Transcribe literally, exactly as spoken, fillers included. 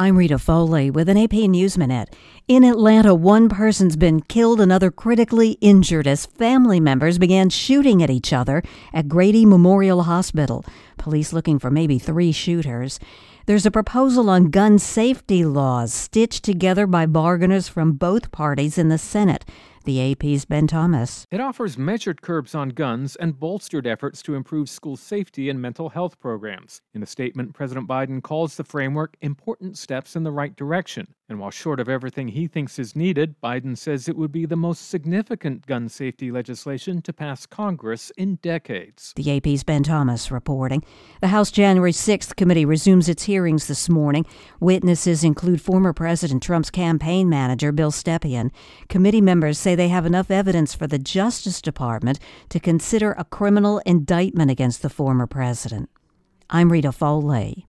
I'm Rita Foley with an A P News Minute. In Atlanta, one person's been killed, another critically injured as family members began shooting at each other at Grady Memorial Hospital. Police looking for maybe three shooters. There's a proposal on gun safety laws stitched together by bargainers from both parties in the Senate. The A P's Ben Thomas. It offers measured curbs on guns and bolstered efforts to improve school safety and mental health programs. In a statement, President Biden calls the framework important steps in the right direction. And while short of everything he thinks is needed, Biden says it would be the most significant gun safety legislation to pass Congress in decades. The A P's Ben Thomas reporting. The House January sixth committee resumes its hearings this morning. Witnesses include former President Trump's campaign manager, Bill Stepien. Committee members say they have enough evidence for the Justice Department to consider a criminal indictment against the former president. I'm Rita Foley.